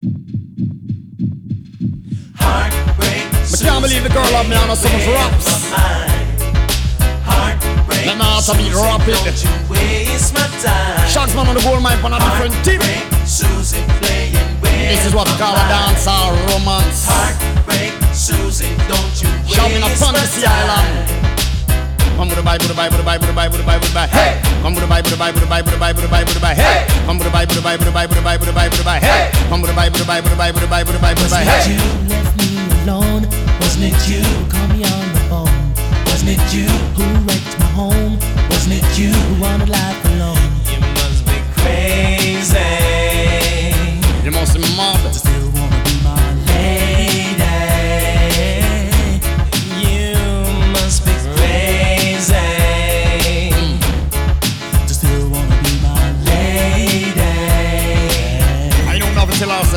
Heartbreak. I can't believe the girl love me on so much raps. Let my heart beat rapid. Don't you waste my time. Shots man on the gold mine on a different team. Susie playing with This is what we call a dance or romance. Heartbreak, Susie, don't you waste Shout me on Fantasy Island. Come with the Bible, the Bible, the Bible, the Bible, the Bible, the Bible. Hey! Come with the Bible, the Bible, the Bible, the Bible, the Bible, the Bible. Hey! Come with the Bible, the Bible, the Bible, the Bible, the Bible, the Bible. Hey! Come with the Bible, the Bible, the Bible, the Bible, the Bible, the Bible. Hey! You left me alone. Wasn't it you who called me on the phone? Wasn't it you who wrecked my home? Wasn't it you who wanted life alone? You must be crazy. You must be mad. Still